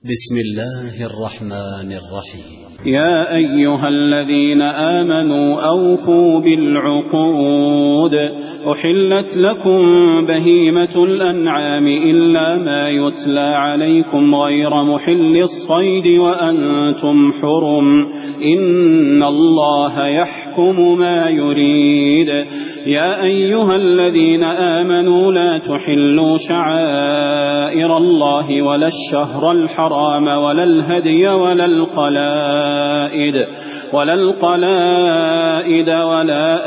بسم الله الرحمن الرحيم. يا أيها الذين آمنوا أوفوا بالعقود أحلت لكم بهيمة الأنعام إلا ما يتلى عليكم غير محل الصيد وأنتم حرم إن الله يحكم ما يريد. يا أيها الذين آمنوا لا تحلوا شعائر الله ولا الشهر الحرام ولا الهدي ولا القلائد ولا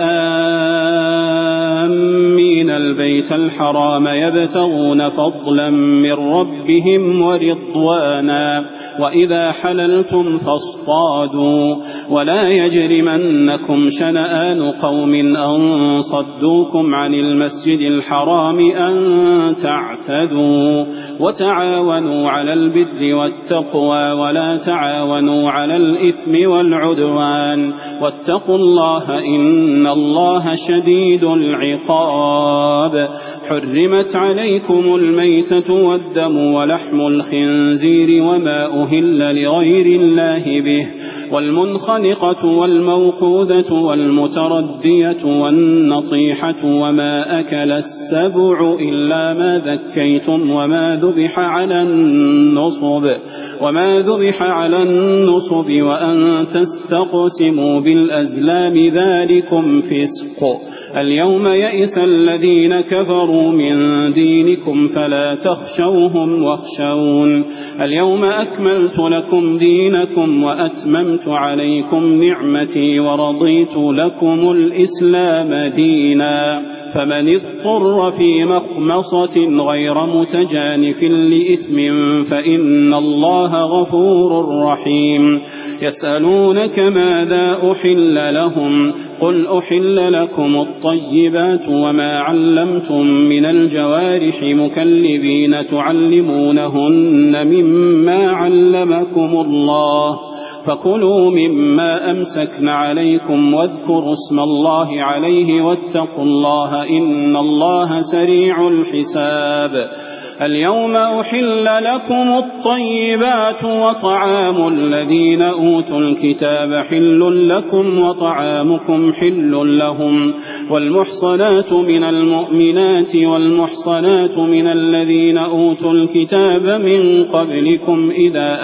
آمين البيت الحرام يبتغون فضلا من ربهم ورضوانا وإذا حللتم فاصطادوا ولا يجرمنكم شنآن قوم أن صدوكم عن المسجد الحرام أن تعتدوا وتعاونوا على البر والتقوى ولا تعاونوا على الإثم والعدوان واتقوا الله إن الله شديد العقاب. حرمت عليكم الميتة والدم ولحم الخنزير وما أهل لغير الله به والمنخنقة والموقوذة والمتردية والنطيحة وما أكل السبع إلا ما ذكيتم وما ذبح على النصب وأن تستقسموا بالأزلام ذلكم فسق. اليوم يئس الذين كفروا من دينكم فلا تخشوهم واخشون. اليوم أكملت لكم دينكم وأتممت عليكم نعمتي ورضيت لكم الإسلام دينا. فمن اضطر في مخمصة غير متجانف لإثم فإن الله غفور رحيم. يسألونك ماذا أحل لهم قل أحل لكم الطيبات وما علمتم من الجوارح مكلبين تعلمونهن مما علمكم الله فكلوا مما أمسكن عليكم واذكروا اسم الله عليه واتقوا الله إن الله سريع الحساب. اليوم أحل لكم الطيبات وطعام الذين أوتوا الكتاب حل لكم وطعامكم حل لهم والمحصنات من المؤمنات والمحصنات من الذين أوتوا الكتاب من قبلكم إذا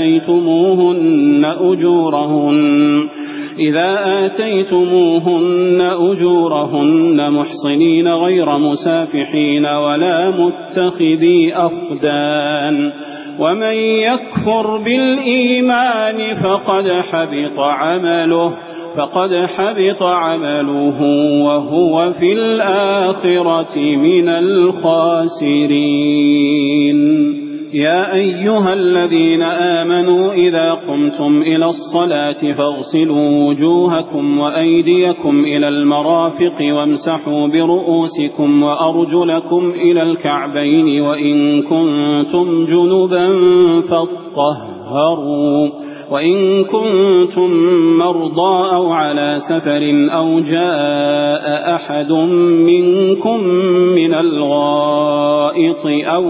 آتيتموهن أجورهن محصنين غير مسافحين ولا متخذي أخدان. ومن يكفر بالإيمان فقد حبط عمله وهو في الآخرة من الخاسرين. يا أيها الذين آمنوا إذا قمتم إلى الصلاة فاغسلوا وجوهكم وأيديكم إلى المرافق وامسحوا برؤوسكم وأرجلكم إلى الكعبين وإن كنتم جنبا فاطهروا وإن كنتم مرضى أو على سفر أو جاء أحد منكم من الغائط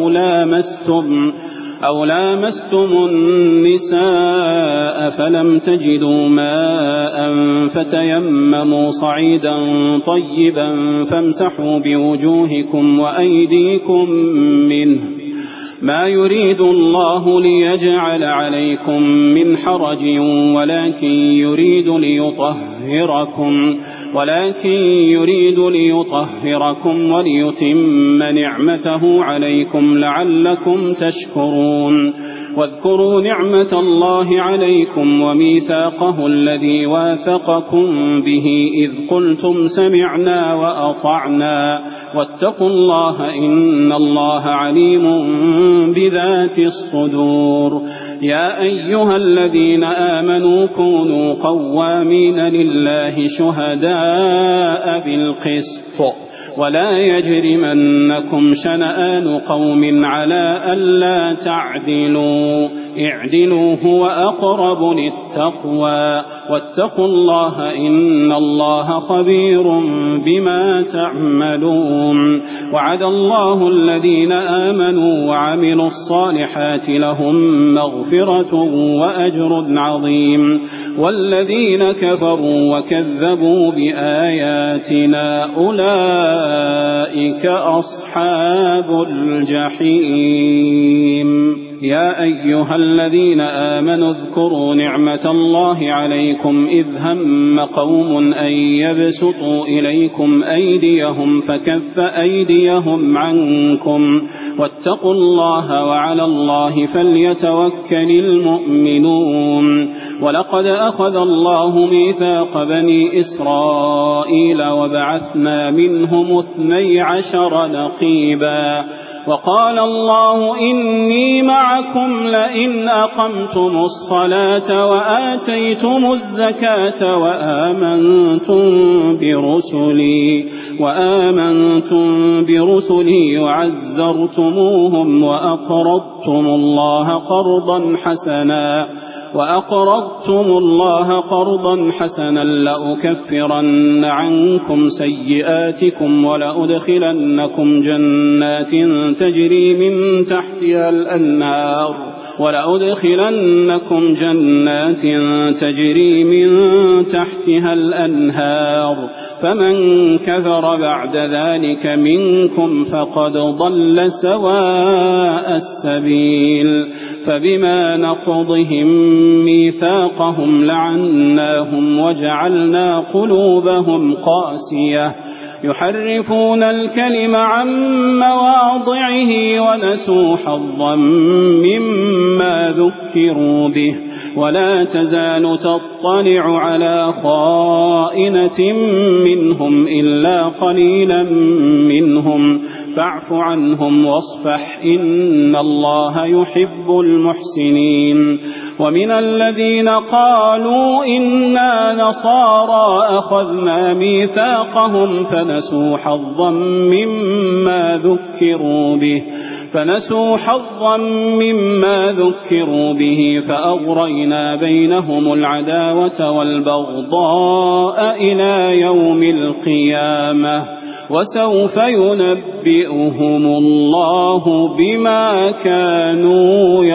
أو لامستم النساء فلم تجدوا ماء فتيمموا صعيدا طيبا فامسحوا بوجوهكم وأيديكم منه ما يريد الله ليجعل عليكم من حرج ولكن يريد ليطهركم وليتم نعمته عليكم لعلكم تشكرون. واذكروا نعمة الله عليكم وميثاقه الذي واثقكم به إذ قلتم سمعنا وأطعنا واتقوا الله إن الله عليم بذات الصدور. يا أيها الذين آمنوا كونوا قوامين لله شهداء بالقسط ولا يجرمنكم شنآن قوم على ألا تعدلوا اعدلوا هو أقرب للتقوى واتقوا الله إن الله خبير بما تعملون. وعد الله الذين آمنوا وعملوا الصالحات لهم مغفرة وأجر عظيم، والذين كفروا وكذبوا بآياتنا أولئك أصحاب الجحيم. يا أيها الذين آمنوا اذكروا نعمة الله عليكم إذ هم قوم أن يبسطوا إليكم أيديهم فكف أيديهم عنكم، واتقوا الله وعلى الله فليتوكل المؤمنون. ولقد أخذ الله ميثاق بني إسرائيل وبعثنا منهم 12 نقيبا، وقال الله إني معكم لئن أقمتم الصلاة وآتيتم الزكاة وآمنتم برسلي وعزرتموهم وأقرضتم الله قرضا حسنا لأكفرن عنكم سيئاتكم ولأدخلنكم جنات تجري من تحتها الأنهار، فمن كفر بعد ذلك منكم فقد ضل سواء السبيل. فبما نقضهم ميثاقهم لعناهم وجعلنا قلوبهم قاسية يحرفون الكلم عن مواضعه ونسوا حظا مما ذكروا به، ولا تزال تطلع على خائنة منهم إلا قليلا منهم، فاعف عنهم واصفح إن الله يحب المحسنين. ومن الذين قالوا إنا نصارى أخذنا ميثاقهم فنسوا حظا مما ذكروا به فأغرينا بينهم العداوة والبغضاء إلى يوم القيامة، وسوف ينبئهم الله بما كانوا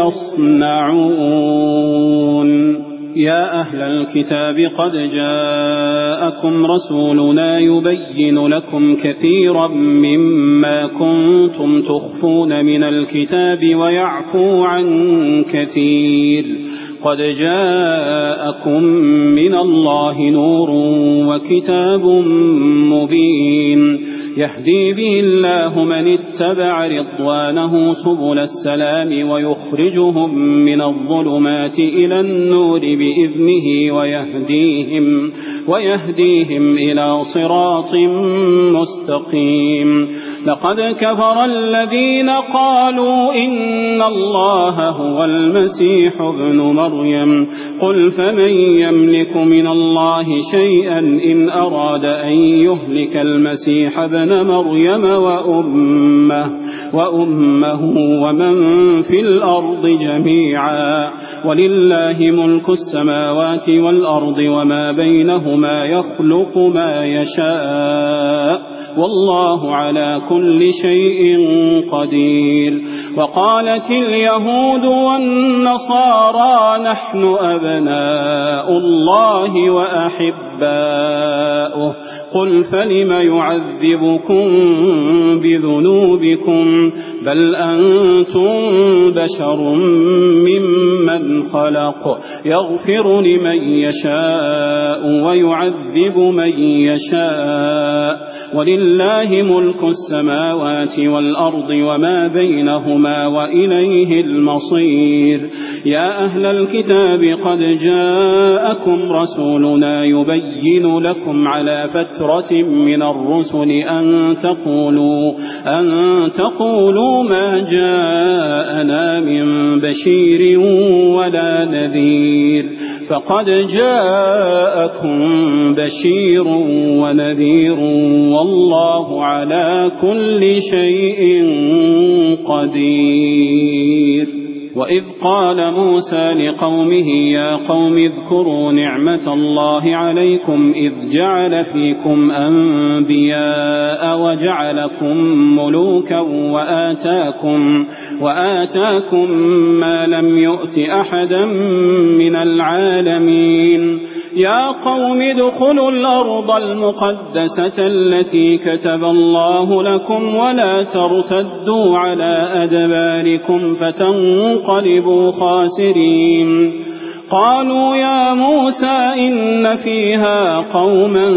يصنعون. يا أهل الكتاب قد جاءكم رسولنا يبين لكم كثيرا مما كنتم تخفون من الكتاب ويعفو عن كثير. قد جاءكم من الله نور وكتاب مبين يهدي به الله من اتبع رضوانه سبل السلام ويخرجهم من الظلمات إلى النور بإذنه ويهديهم إلى صراط مستقيم. لقد كفر الذين قالوا إن الله هو المسيح ابن مريم، قل فمن يملك من الله شيئا إن أراد أن يهلك المسيح ابن مريم وأمه ومن في الأرض جميعا، ولله ملك السماوات والأرض وما بينهما يخلق ما يشاء، والله على كل شيء قدير. وقالت اليهود والنصارى نحن أبناء الله وأحباؤه، قل فلم يعذبكم بذنوبكم بل أنتم بشر ممن خلق، يغفر لمن يشاء ويعذب من يشاء، ولله ملك السماوات والأرض وما بينهما وإليه المصير. يا أهل الكتاب قد جاءكم رسولنا يبين لكم على فترة من الرسل أن تقولوا ما جاءنا من بشير ولا نذير، فقد جاءكم بشير ونذير والله على كل شيء قدير. وإذ قال موسى لقومه يا قوم اذكروا نعمة الله عليكم إذ جعل فيكم أنبياء وجعلكم ملوكا وآتاكم ما لم يؤت أحدا من العالمين يا قوم ادخلوا الأرض المقدسة التي كتب الله لكم ولا ترتدوا على أدباركم فتنقلبوا خاسرين قالوا يا موسى إن فيها قوما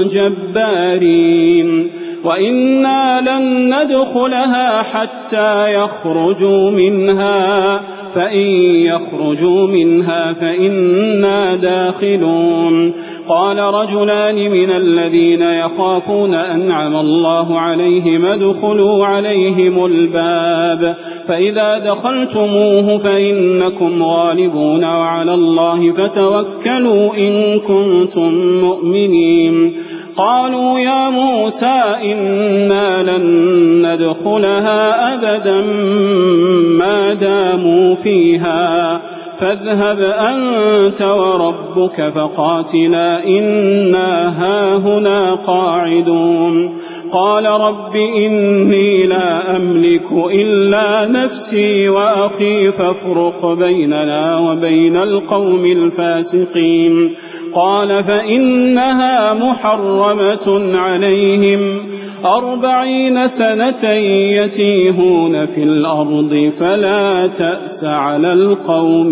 جبارين وإنا لن ندخلها حتى يخرجوا منها فإن يخرجوا منها فإنا داخلون قال رجلان من الذين يخافون أنعم الله عليهم ادخلوا عليهم الباب فإذا دخلتموه فإنكم غالبون وعلى الله فتوكلوا إن كنتم مؤمنين قالوا يا موسى إنا لن ندخلها أبدا ما داموا فيها فاذهب أنت وربك فقاتلا إنا هاهنا قاعدون قال رب إني لا أملك إلا نفسي وأخي فافرق بيننا وبين القوم الفاسقين قال فإنها محرمة عليهم 40 سنة يتيهون في الأرض فلا تأس على القوم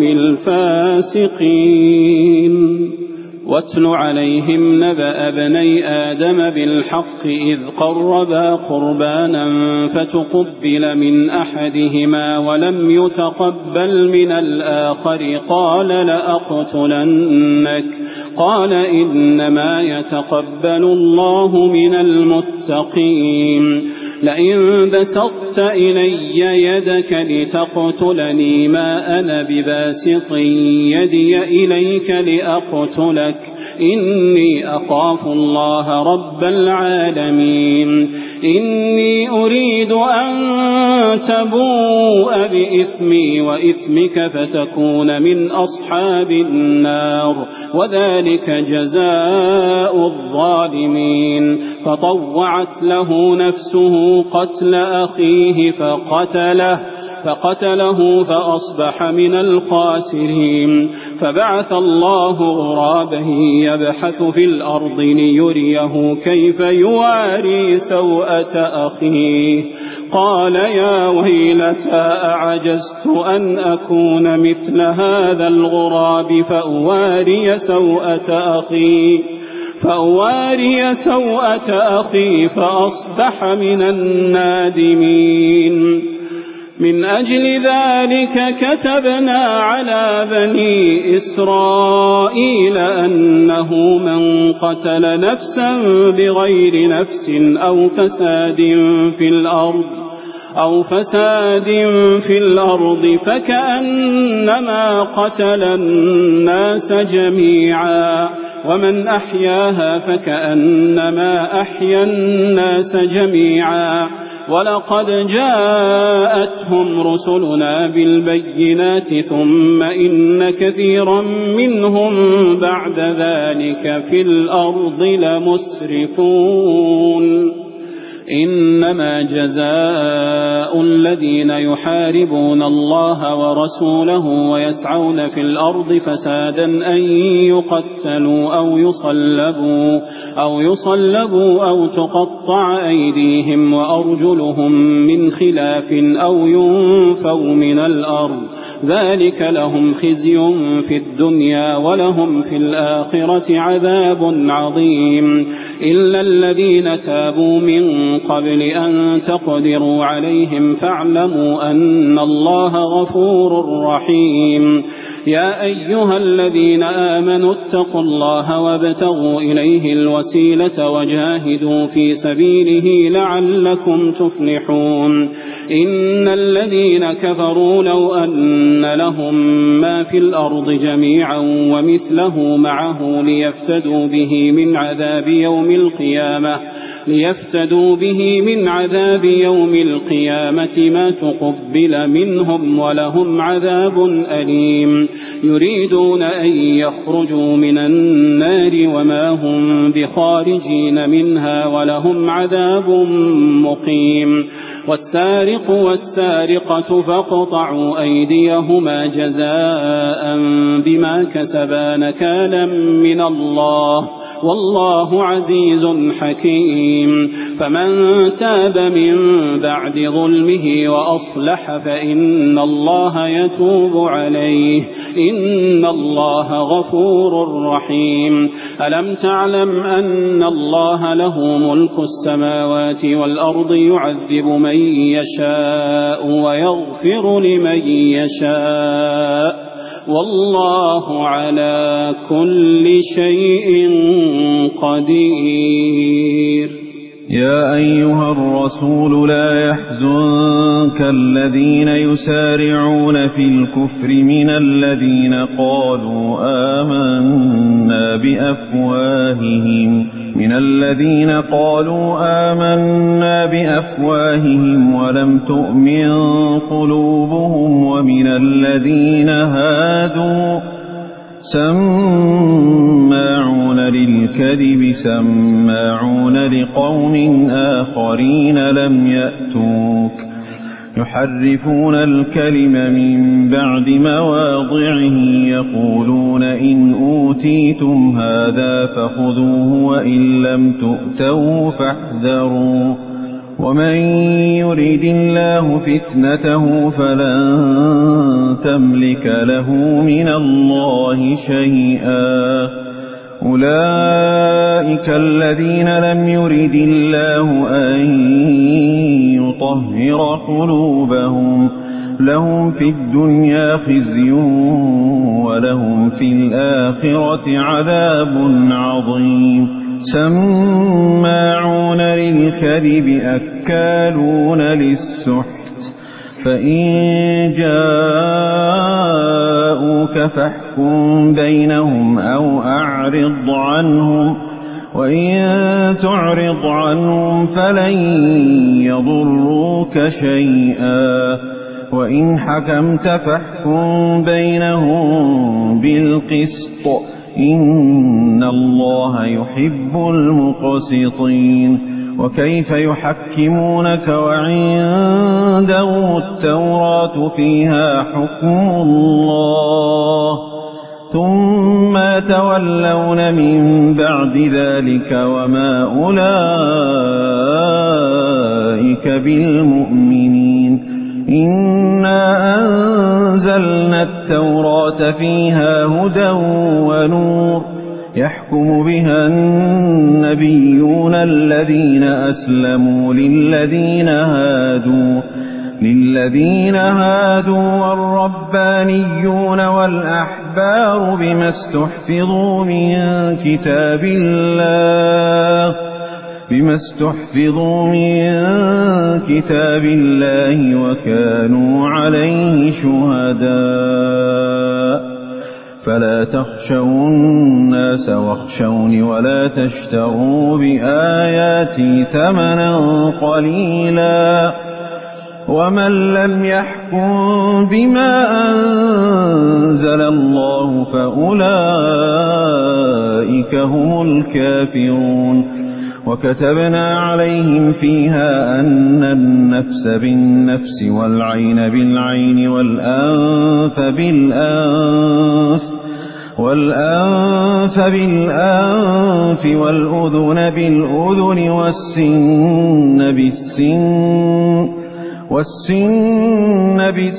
الفاسقين واتل عليهم نبأ ابني آدم بالحق إذ قربا قربانا فتقبل من أحدهما ولم يتقبل من الآخر قال لأقتلنك قال إنما يتقبل الله من المتقين لئن بسطت إلي يدك لتقتلني ما أنا بباسط يدي إليك لأقتلك إني أخاف الله رب العالمين إني أريد أن تبوء بإثمي وإثمك فتكون من أصحاب النار وذلك جزاء الظالمين فطوعت له نفسه قتل أخيه فقتله فأصبح من الخاسرين فبعث الله غرابا يبحث في الأرض ليريه كيف يواري سوءة أخيه قال يا ويلتى أعجزت أن أكون مثل هذا الغراب فأواري سوءة أخي فأصبح من النادمين من أجل ذلك كتبنا على بني إسرائيل أنه من قتل نفسا بغير نفس أو فساد في الأرض فكأنما قتل الناس جميعا ومن أحياها فكأنما أحيا الناس جميعا ولقد جاءتهم رسلنا بالبينات ثم إن كثيرا منهم بعد ذلك في الأرض لمسرفون إنما جزاء الذين يحاربون الله ورسوله ويسعون في الأرض فسادا أن يقتلوا أو يصلبوا أو تقطع أيديهم وأرجلهم من خلاف أو ينفوا من الأرض ذلك لهم خزي في الدنيا ولهم في الآخرة عذاب عظيم إلا الذين تابوا من قبل أن تقدروا عليهم فاعلموا أن الله غفور رحيم يا أيها الذين آمنوا اتقوا الله وابتغوا إليه الوسيلة وجاهدوا في سبيله لعلكم تفلحون إن الذين كفروا لو أن لهم ما في الأرض جميعا ومثله معه ليفتدوا به به من عذاب يوم القيامة ما تقبل منهم ولهم عذاب أليم يريدون أن يخرجوا من النار وما هم بخارجين منها ولهم عذاب مقيم والسارق والسارقة فاقطعوا أيديهما جزاء بما كسبا نكالا من الله والله عزيز حكيم فمن تاب من بعد ظلمه وأصلح فإن الله يتوب عليه إن الله غفور رحيم ألم تعلم أن الله له ملك السماوات والأرض يعذب من يشاء ويغفر لمن يشاء والله على كل شيء قدير يا أيها الرسول لا يحزنك الذين يسارعون في الكفر من الذين قالوا آمنا بأفواههم ولم تؤمن قلوبهم ومن الذين هادوا سماعون للكذب سماعون لقوم آخرين لم يأتوك يحرفون الكلم من بعد مواضعه يقولون إن أوتيتم هذا فخذوه وإن لم تؤتوه فاحذروا ومن يريد الله فتنته فلن تملك له من الله شيئا أولئك الذين لم يرد الله أن يطهر قلوبهم لهم في الدنيا خزي ولهم في الآخرة عذاب عظيم سماعون للكذب أكالون للسحت فإن جاءوك فاحكم بينهم أو أعرض عنهم وإن تعرض عنهم فلن يضروك شيئا وإن حكمت فاحكم بينهم بالقسط إن الله يحب المقسطين وكيف يحكمونك وعندهم التوراة فيها حكم الله ثم تولون من بعد ذلك وما أولئك بالمؤمنين إنا أنزلنا التوراة فيها هدى ونور يحكم بها النبيون الذين أسلموا للذين هادوا والربانيون والأحبار بما استحفظوا من كتاب الله وكانوا عليه شهداء فلا تخشوا الناس واخشوني ولا تشتروا بآياتي ثمنا قليلا ومن لم يحكم بما أنزل الله فأولئك هم الكافرون وكتبنا عليهم فيها أن النفس بالنفس والعين بالعين والأنف بالأنف والأذن بالأذن والسن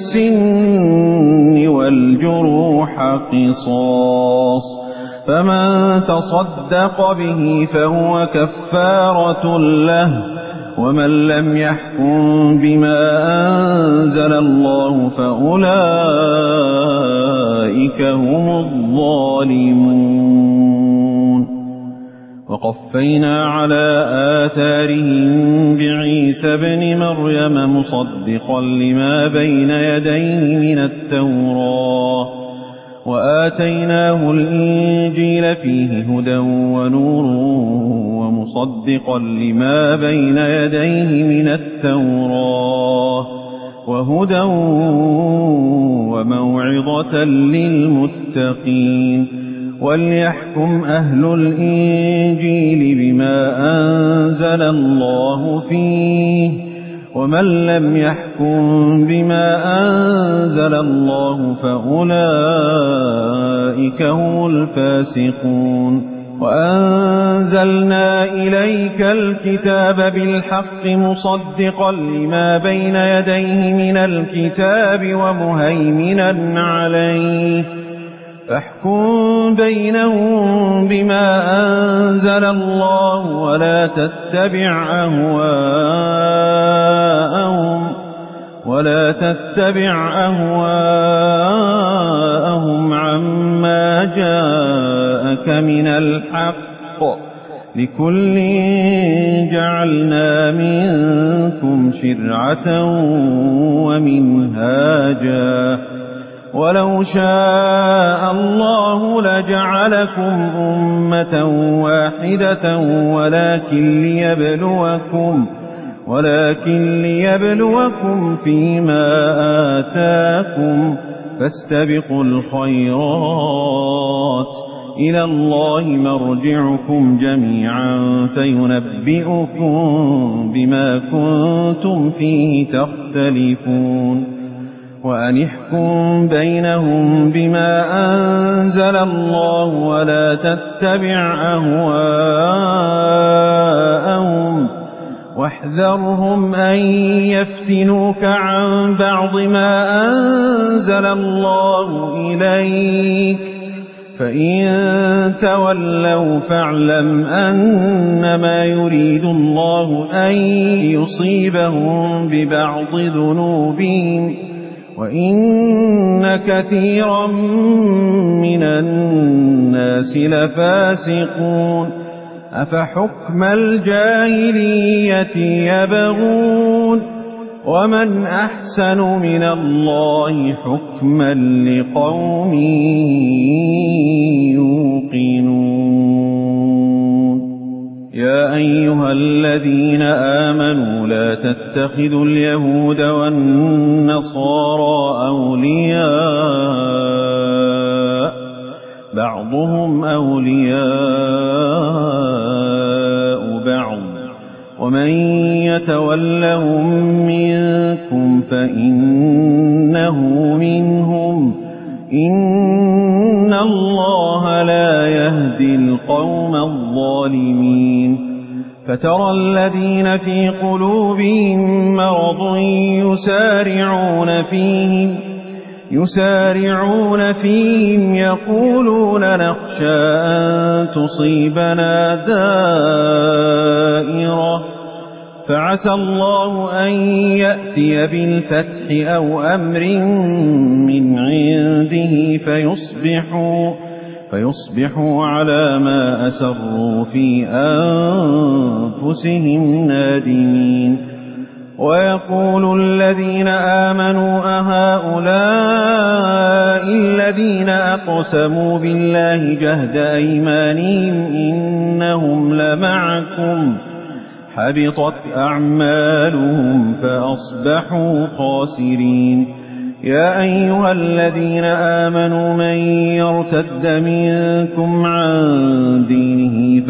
بالسن والجروح قصاص فمن تصدق به فهو كفارة له ومن لم يحكم بما أنزل الله فأولئك هم الظالمون وقفينا على آثارهم بعيسى ابن مريم مصدقا لما بين يديه من التوراة وآتيناه الإنجيل فيه هدى ونور ومصدقا لما بين يديه من التوراة وهدى وموعظة للمتقين وليحكم أهل الإنجيل بما أنزل الله فيه ومن لم يحكم بما أنزل الله فأولئك هم الفاسقون وأنزلنا إليك الكتاب بالحق مصدقا لما بين يديه من الكتاب ومهيمنا عليه فاحكم بينهم بما أنزل الله ولا تتبع أهواءهم عما جاءك من الحق لكل جعلنا منكم شرعة ومنهاجا ولو شاء الله لجعلكم أمة واحدة ولكن ليبلوكم فيما آتاكم فاستبقوا الخيرات إلى الله مرجعكم جميعا فينبئكم بما كنتم فيه تختلفون وأن احكم بينهم بما أنزل الله ولا تتبع أهواءهم واحذرهم أن يفتنوك عن بعض ما أنزل الله إليك فإن تولوا فاعلم أنما يريد الله أن يصيبهم ببعض ذنوبهم وإن كثيرا من الناس لفاسقون أفحكم الجاهلية يبغون ومن أحسن من الله حكما لقوم يوقنون يا أيها الذين آمنوا لا تتخذوا اليهود والنصارى أولياء بعضهم أولياء بعض ومن يتولهم منكم فإنه منهم إن الله لا يهدي القوم الظالمين فترى الذين في قلوبهم مرض يسارعون فيهم يقولون نخشى أن تصيبنا دائرة فعسى الله أن يأتي بالفتح أو أمر من عنده فيصبحوا على ما أسروا في أنفسهم نادمين ويقول الذين آمنوا أهؤلاء الذين أقسموا بالله جهد أيمانهم إنهم لمعكم حبطت أعمالهم فأصبحوا خاسرين يا أيها الذين آمنوا من يرتد منكم عن دينه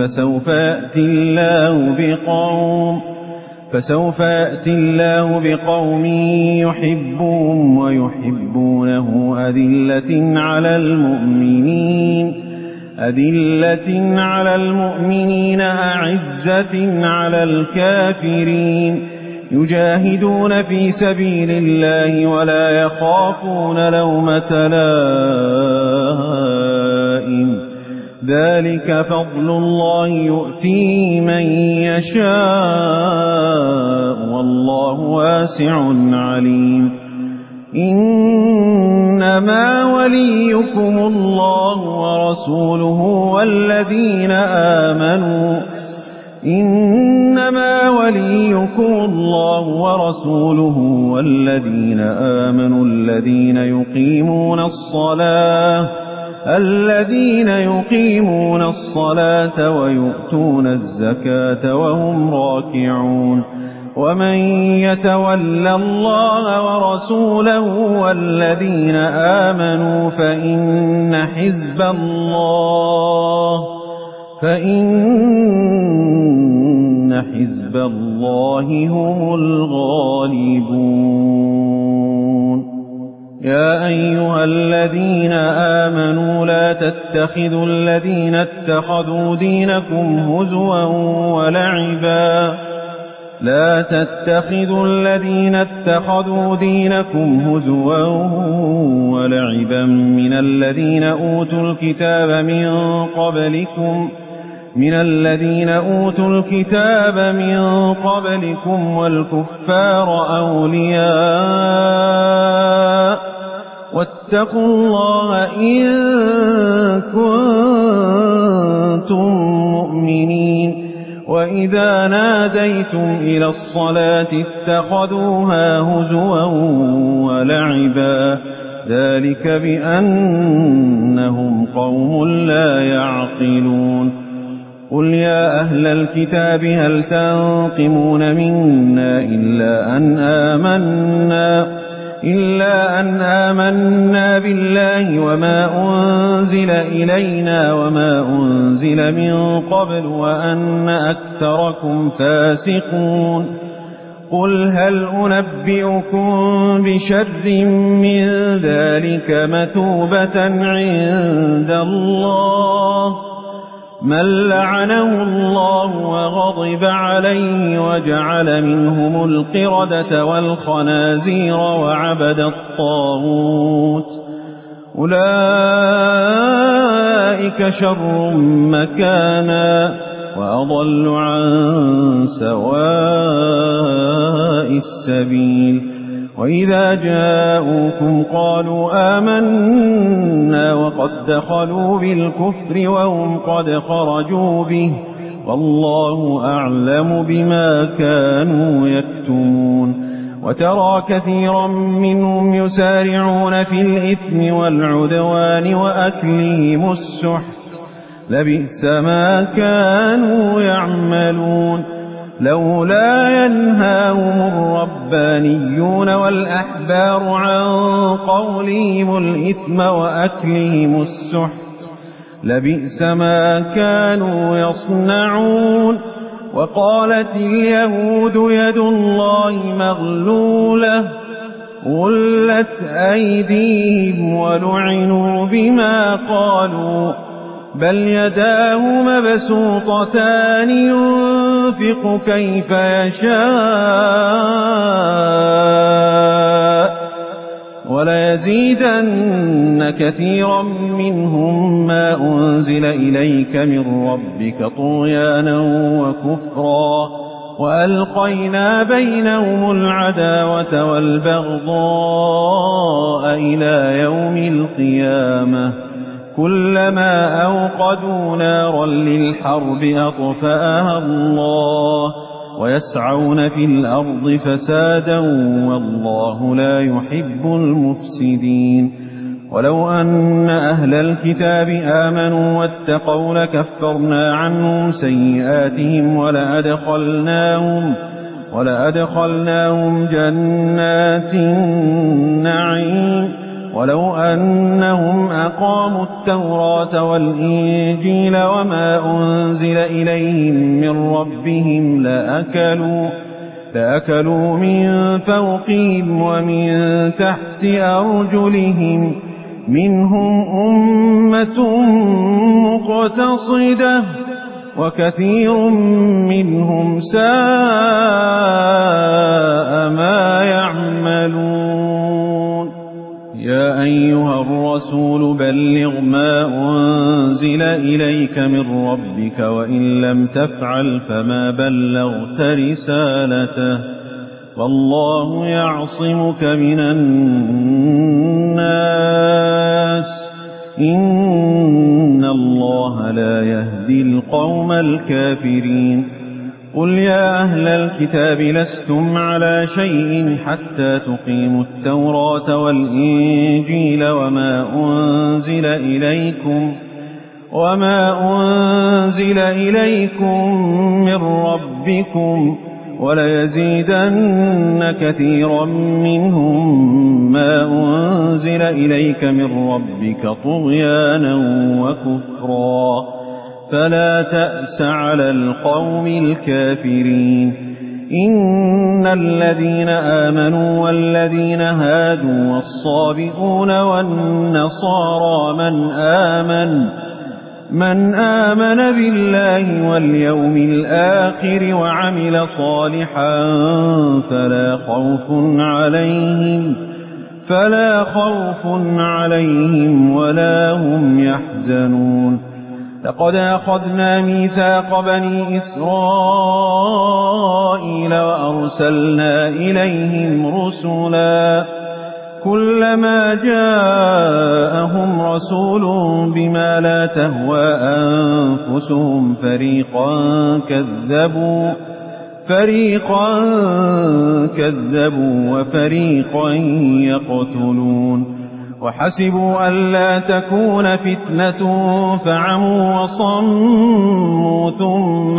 فسوف يأتي الله بقوم يحبهم ويحبونه أذلة على المؤمنين أعزة على الكافرين يجاهدون في سبيل الله ولا يخافون لومة لائم ذلك فضل الله يؤتيه من يشاء والله واسع عليم إنما وليكم الله ورسوله والذين آمنوا الذين يقيمون الذين يقيمون الصلاة ويؤتون الزكاة وهم راكعون ومن يتول الله ورسوله والذين آمنوا فإن حزب الله هم الغالبون. يا أيها الذين آمنوا لا تتخذوا الذين اتخذوا دينكم هزوا ولعبا من الذين أوتوا الكتاب من قبلكم والكفار أولياء واتقوا الله إن كنتم مؤمنين. وإذا ناديتم إلى الصلاة اتخذوها هزوا ولعبا ذلك بأنهم قوم لا يعقلون. قل يا أهل الكتاب هل تنقمون منا إلا أن آمنا بالله وما أنزل إلينا وما أنزل من قبل وأن أكثركم فاسقون. قل هل أنبئكم بشر من ذلك مثوبة عند الله من لعنه الله وغضب عليه وجعل منهم القردة والخنازير وعبد الطاغوت أولئك شر مكانا وأضل عن سواء السبيل. وإذا جاءوكم قالوا آمنا وقد دخلوا بالكفر وهم قد خرجوا به والله أعلم بما كانوا يكتمون. وترى كثيرا منهم يسارعون في الإثم والعدوان وأكلهم السحت لبئس ما كانوا يعملون. لولا ينهاهم الربانيون والأحبار عن قولهم الإثم وأكلهم السحت لبئس ما كانوا يصنعون. وقالت اليهود يد الله مغلولة غلت أيديهم ولعنوا بما قالوا بل يداه مبسوطتان ينفق كيف يشاء وليزيدن كثيرا منهم ما أنزل إليك من ربك طغيانا وكفرا وألقينا بينهم العداوة والبغضاء إلى يوم القيامة كلما أوقدوا نارا للحرب أطفأها الله ويسعون في الأرض فسادا والله لا يحب المفسدين. ولو أن أهل الكتاب آمنوا واتقوا لكفرنا عنهم سيئاتهم ولأدخلناهم جنات النعيم ولو أنهم أقاموا التوراة والإنجيل وما أنزل إليهم من ربهم لأكلوا من فوقهم ومن تحت أرجلهم منهم أمة مقتصدة وكثير منهم ساء ما يعملون. يا أيها الرسول بلغ ما أنزل إليك من ربك وإن لم تفعل فما بلغت رسالته والله يعصمك من الناس إن الله لا يهدي القوم الكافرين. قل يا أهل الكتاب لستم على شيء حتى تقيموا التوراة والإنجيل وما أنزل إليكم من ربكم وليزيدن كثيرا منهم ما أنزل إليك من ربك طغيانا وكفرا فلا تأس على القوم الكافرين إن الذين آمنوا والذين هادوا والصابئون والنصارى من آمن بالله واليوم الآخر وعمل صالحا فلا خوف عليهم ولا هم يحزنون لقد أخذنا ميثاق بني إسرائيل وأرسلنا إليهم رسلا كلما جاءهم رسول بما لا تهوى أنفسهم فريقا كذبوا وفريقا يقتلون وحسبوا ألا تكون فتنة فعموا وصموا ثم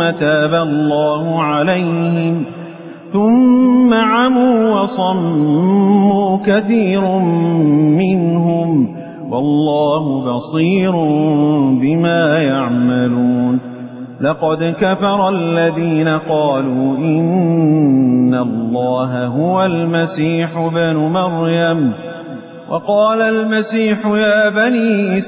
عموا وصموا كثير منهم والله بصير بما يعملون لقد كفر الذين قالوا إن الله هو المسيح ابن مريم وقال المسيح يا بني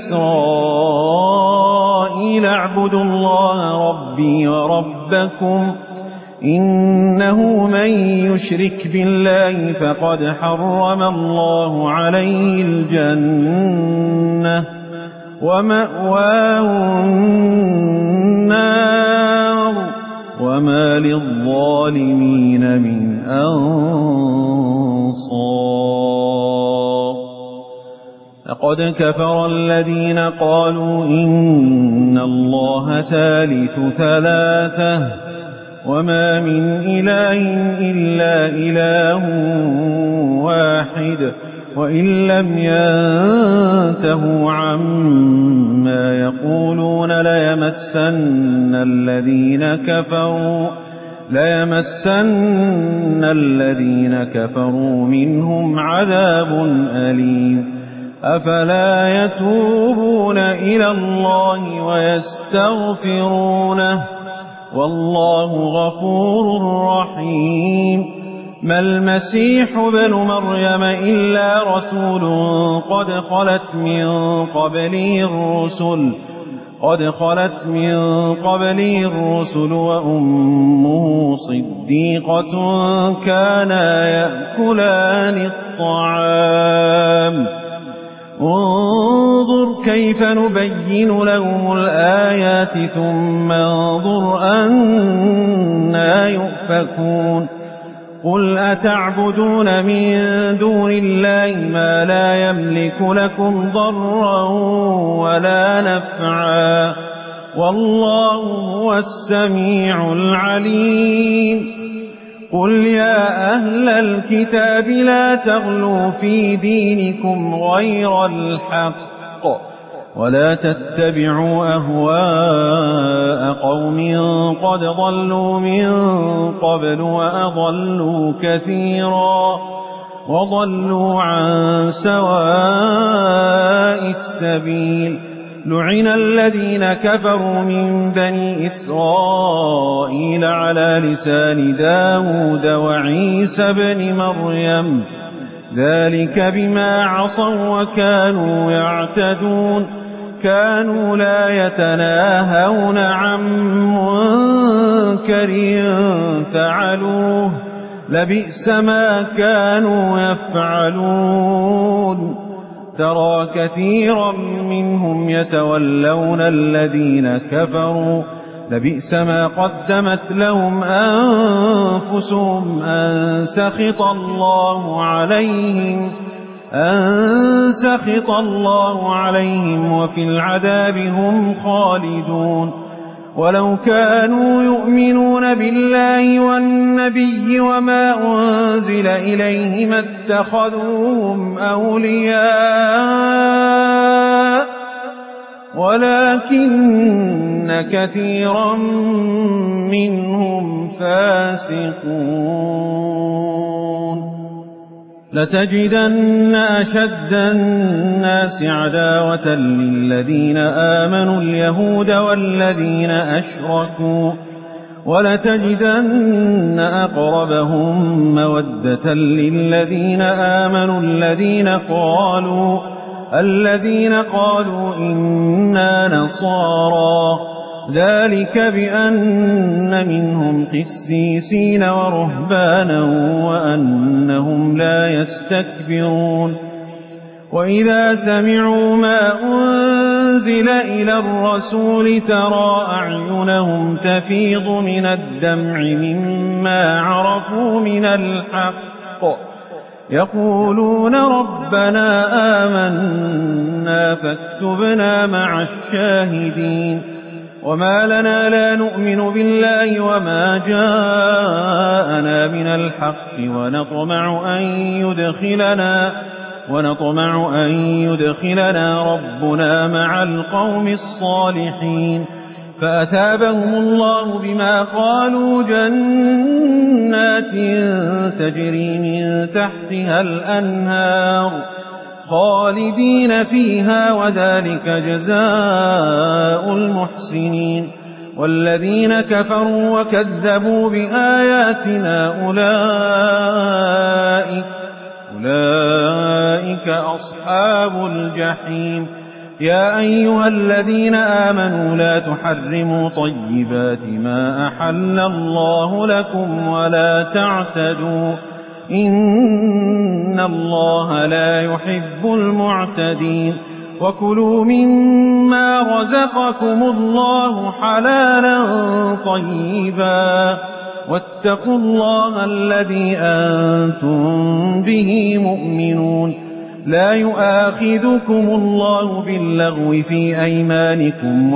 إسرائيل اعبدوا الله ربي وربكم إنه من يشرك بالله فقد حرم الله عليه الجنة ومأواه النار وما للظالمين من أنصار لقد كفر الذين قالوا إن الله ثالث ثلاثة وما من إله إلا إله واحد وإن لم ينتهوا عما يقولون ليمسن الذين كفروا منهم عذاب أليم أفلا يتوبون إلى الله ويستغفرونه والله غفور رحيم ما المسيح ابن مريم إلا رسول قد خلت من قبله الرسل وأمه صديقة كانا يأكلان الطعام انظر كيف نبين لهم الآيات ثم انظر أنى يؤفكون قل أتعبدون من دون الله ما لا يملك لكم ضرا ولا نفعا والله هو السميع العليم قل يا أهل الكتاب لا تغلوا في دينكم غير الحق ولا تتبعوا أهواء قوم قد ضلوا من قبل وأضلوا كثيرا وضلوا عن سواء السبيل لعن الذين كفروا من بني إسرائيل على لسان داود وعيسى بن مريم ذلك بما عصوا وكانوا يعتدون كانوا لا يتناهون عن منكر فعلوه لبئس ما كانوا يفعلون ترى كثيرا منهم يتولون الذين كفروا لبئس ما قدمت لهم أنفسهم أن سخط الله عليهم وفي العذاب هم خالدون ولو كانوا يؤمنون بالله والنبي وما أنزل إليه ما اتخذوهم أولياء ولكن كثيرا منهم فاسقون لتجدن أشد الناس عداوة للذين آمنوا اليهود والذين أشركوا ولتجدن أقربهم مودة للذين آمنوا الذين قالوا إنا نصارى ذلك بأن منهم قسيسين ورهبانا وأنهم لا يستكبرون وإذا سمعوا ما أنزل إلى الرسول ترى أعينهم تفيض من الدمع مما عرفوا من الحق يقولون ربنا آمنا فاكتبنا مع الشاهدين وما لنا لا نؤمن بالله وما جاءنا من الحق ونطمع أن يدخلنا ربنا مع القوم الصالحين فأثابهم الله بما قالوا جنات تجري من تحتها الأنهار خالدين فيها وذلك جزاء المحسنين والذين كفروا وكذبوا بآياتنا أولئك أصحاب الجحيم يا أيها الذين آمنوا لا تحرموا طيبات ما أحل الله لكم ولا تعتدوا إن الله لا يحب المعتدين وكلوا مما رزقكم الله حلالا طيبا واتقوا الله الذي أنتم به مؤمنون لا يؤاخذكم الله باللغو في أيمانكم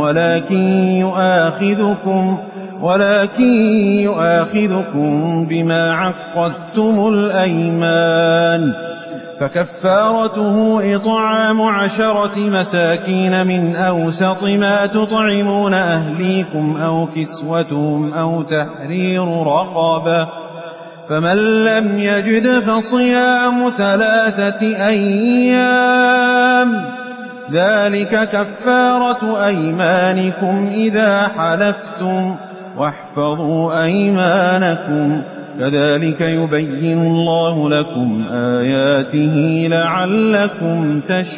ولكن يؤاخذكم بما عقدتم الأيمان فكفارته إطعام 10 مساكين من أوسط ما تطعمون أهليكم أو كسوتهم أو تحرير رقبة فمن لم يجد فصيام 3 أيام ذلك كفارة أيمانكم إذا حلفتم واحفظوا أيمانكم كذلك يبين الله لكم آياته لعلكم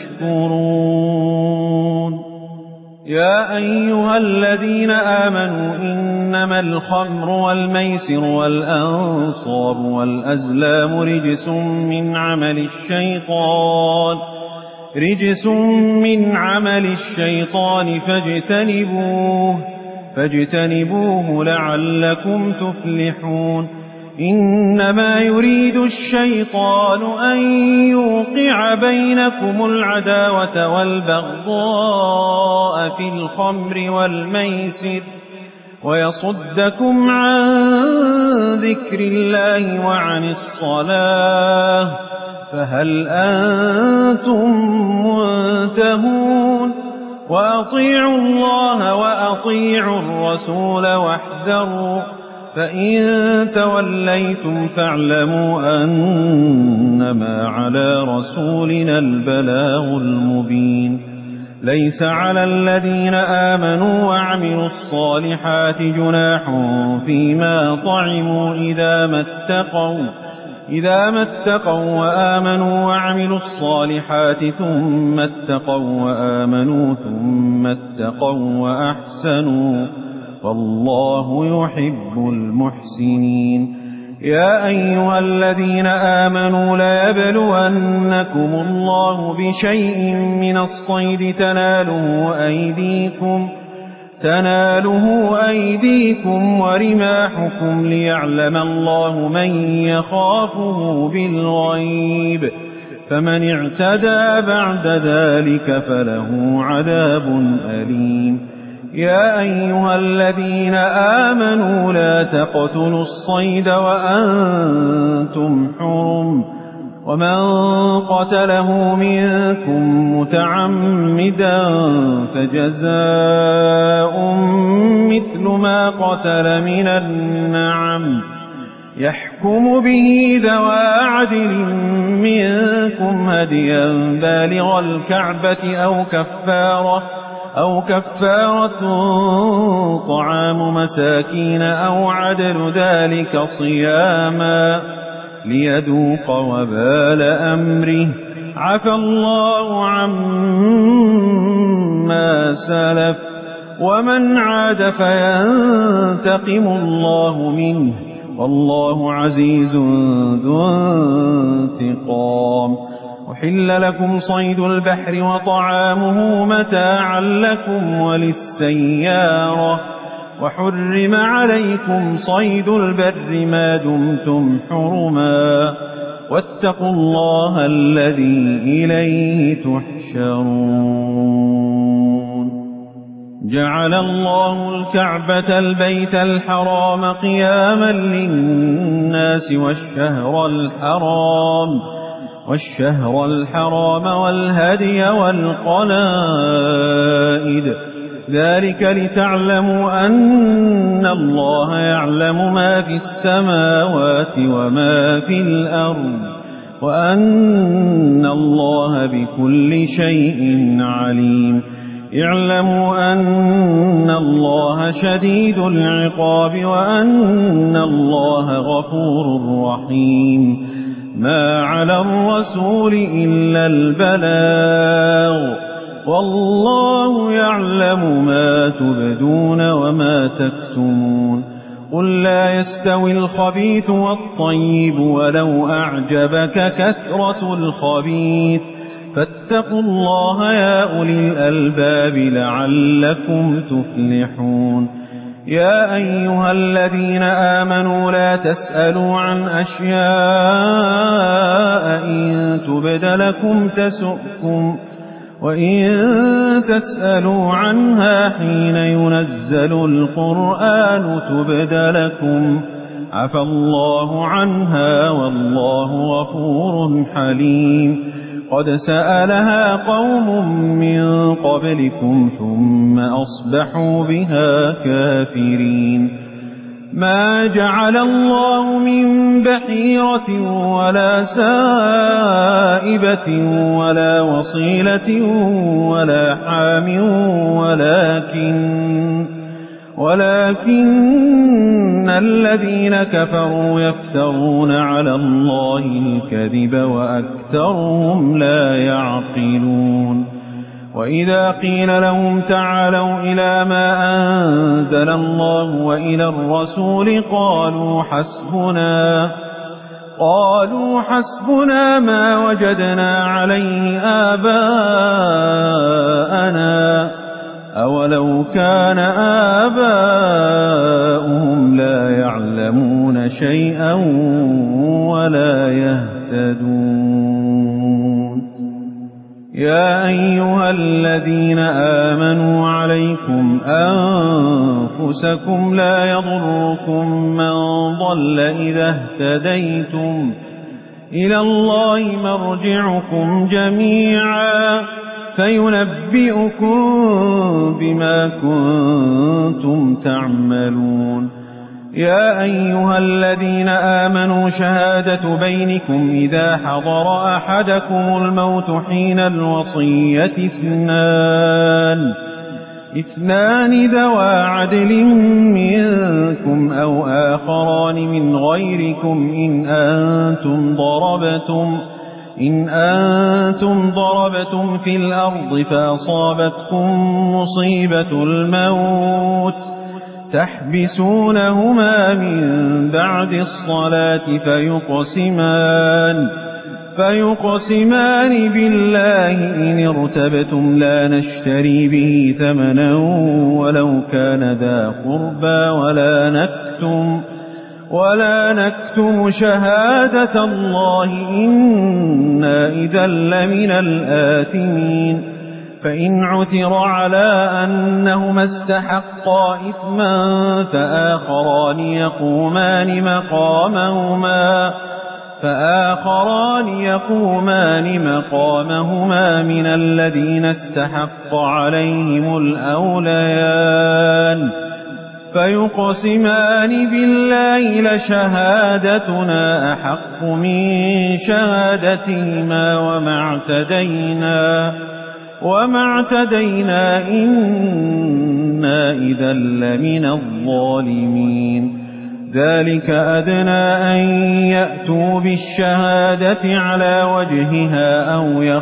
تشكرون يا أيها الذين آمنوا إنما الخمر والميسر والأنصاب والأزلام رجس من عمل الشيطان فاجتنبوه لعلكم تفلحون إنما يريد الشيطان أن يوقع بينكم العداوة والبغضاء في الخمر والميسر ويصدكم عن ذكر الله وعن الصلاة فهل أنتم منتهون وأطيعوا الله وأطيعوا الرسول واحذروا فإن توليتم فاعلموا أنما على رسولنا البلاغ المبين ليس على الذين آمنوا وعملوا الصالحات جناح فيما طعموا إذا ما اتقوا وآمنوا وعملوا الصالحات ثم اتقوا وأحسنوا والله يحب المحسنين يا أيها الذين آمنوا ليبلونكم الله بشيء من الصيد تناله أيديكم ورماحكم ليعلم الله من يخافه بالغيب فمن اعتدى بعد ذلك فله عذاب أليم يا أيها الذين آمنوا لا تقتلوا الصيد وأنتم حرم ومن قتله منكم متعمدا فجزاء مثل ما قتل من النعم يحكم به ذوى عدل منكم هديا بالغ الكعبة أو كفارة طعام مساكين أو عدل ذلك صياما ليذوق وبال أمره عفى الله عما سلف ومن عاد فينتقم الله منه والله عزيز ذو انتقام. أحل لكم صيد البحر وطعامه متاعا لكم وللسيارة وحرم عليكم صيد البر ما دمتم حرما واتقوا الله الذي إليه تحشرون. جعل الله الكعبة البيت الحرام قياما للناس والشهر الحرام والهدي والقلائد ذلك لتعلموا أن الله يعلم ما في السماوات وما في الأرض وأن الله بكل شيء عليم. اعلموا أن الله شديد العقاب وأن الله غفور رحيم. ما على الرسول إلا البلاغ والله يعلم ما تبدون وما تكتمون. قل لا يستوي الخبيث والطيب ولو أعجبك كثرة الخبيث فاتقوا الله يا أولي الألباب لعلكم تفلحون. يا أيها الذين آمنوا لا تسألوا عن أشياء إن تبد لكم تسؤكم وإن تسألوا عنها حين ينزل القرآن تبد لكم عفى الله عنها والله غفور حليم. قد سألها قوم من قبلكم ثم أصبحوا بها كافرين. ما جعل الله من بحيرة ولا سائبة ولا وصيلة ولا حام ولكن الذين كفروا يفترون على الله الكذب وأكثرهم لا يعقلون. وإذا قيل لهم تعالوا إلى ما أنزل الله وإلى الرسول قالوا حسبنا ما وجدنا عليه آباءنا أولو كان آباؤهم لا يعلمون شيئا ولا يهتدون. يا أيها الذين آمنوا عليكم أنفسكم لا يضركم من ضل إذا اهتديتم إلى الله مرجعكم جميعا فينبئكم بما كنتم تعملون. يا أيها الذين آمنوا شهادة بينكم إذا حضر أحدكم الموت حين الوصية اثنان ذوى عدل منكم أو آخران من غيركم إن أنتم ضربتم في الأرض فأصابتكم مصيبة الموت تحبسونهما من بعد الصلاة فيقسمان بالله إن ارتبتم لا نشتري به ثمنا ولو كان ذا قربى ولا نكتم شهادة الله إنا إذا لمن الآثمين. فإن عثر على أنهما استحقا إثما فآخران يقومان مقامهما من الذين استحق عليهم الأوليان فيقسمان بالله لشهادتنا أحق من شهادتهما وما اعتدينا إنا إذا لمن الظالمين ذلك أدنى أن يأتوا بالشهادة على وجهها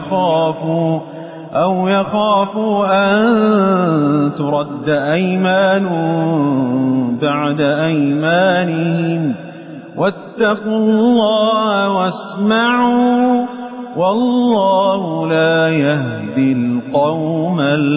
أو يخافوا أن ترد أيمان بعد أيمانهم واتقوا الله واسمعوا والله لا يهدي القوم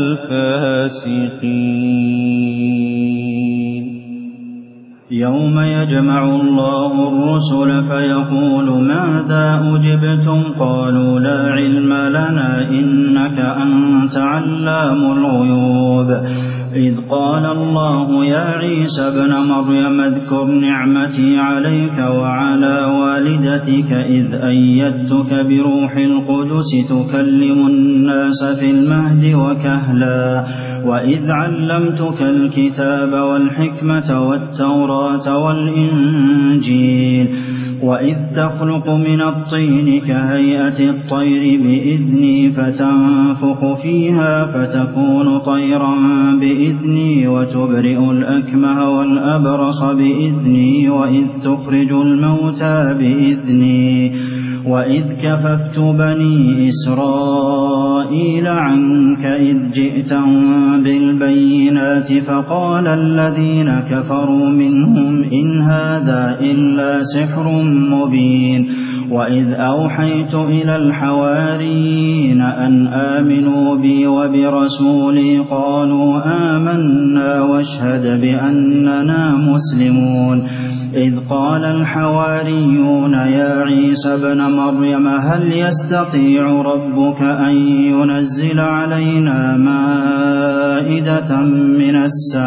الفاسقين. يوم يجمع الله الرسل فيقول ماذا أجبتم قالوا لا علم لنا إنك أنت علام الغيوب إذ قال الله يا عيسى ابن مريم اذكر نعمتي عليك وعلى والدتك إذ أيدتك بروح القدس تكلم الناس في المهد وكهلا وإذ علمتك الكتاب والحكمة والتوراة والإنجيل وإذ تخلق من الطين كهيئة الطير بإذني فتنفخ فيها فتكون طيرا بإذني وتبرئ الأكمه والأبرص بإذني وإذ تخرج الموتى بإذني وإذ كففت بني إسرائيل عنك إذ جئتهم بالبينات فقال الذين كفروا منهم إن هذا إلا سحر مبين وإذ أوحيت إلى الحواريين أن آمنوا بي وبرسولي قالوا آمنا واشهد بأننا مسلمون إذ قال الحواريون يا عيسى ابن مريم هل يستطيع ربك أن ينزل علينا مائدة من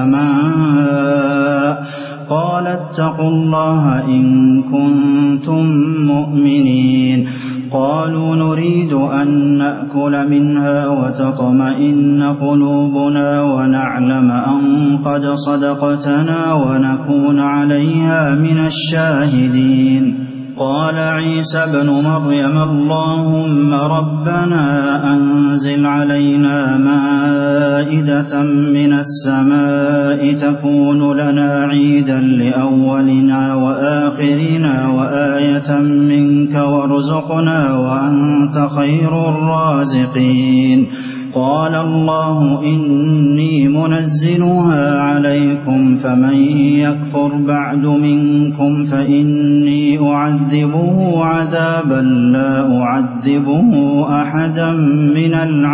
السماء قال اتقوا الله إن كنتم مؤمنين قالوا نريد أن نأكل منها وتطمئن قلوبنا ونعلم أن قد صدقتنا ونكون عليها من الشاهدين قال عيسى ابن مريم اللهم ربنا أنزل علينا مائدة من السماء تكون لنا عيدا لأولنا وآخرنا وآية منك وارزقنا وأنت خير الرازقين قال الله إني منزلها عليكم فمن يكفر بعد منكم فإني أعذبه عذابا لا أعذبه أحدا من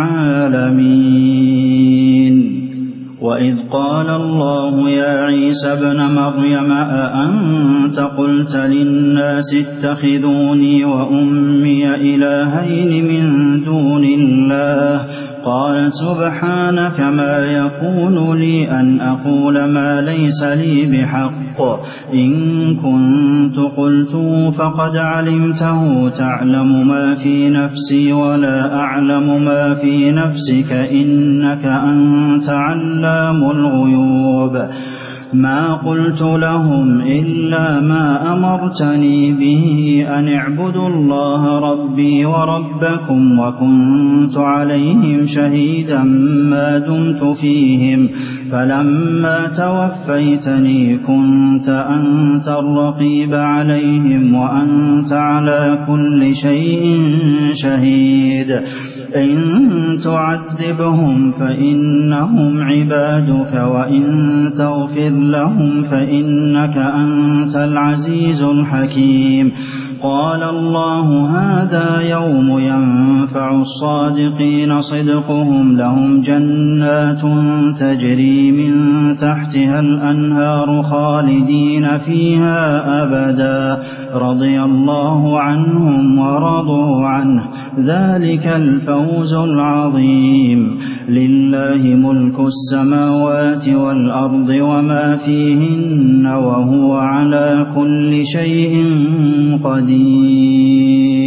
العالمين وإذ قال الله يا عيسى ابن مريم أأنت قلت للناس اتخذوني وأمي إلهين من دون الله قال سبحانك ما يكون لي أن أقول ما ليس لي بحق إن كنت قلته فقد علمته تعلم ما في نفسي ولا أعلم ما في نفسك إنك أنت علام الغيوب ما قلت لهم إلا ما أمرتني به أن اعبدوا الله ربي وربكم وكنت عليهم شهيدا ما دمت فيهم فلما توفيتني كنت أنت الرقيب عليهم وأنت على كل شيء شهيد إن تعذبهم فإنهم عبادك وإن تغفر لهم فإنك أنت العزيز الحكيم قال الله هذا يوم ينفع الصادقين صدقهم لهم جنات تجري من تحتها الأنهار خالدين فيها أبدا رضي الله عنهم ورضوا عنه ذلك الفوز العظيم. لله ملك السماوات والأرض وما فيهن وهو على كل شيء قدير.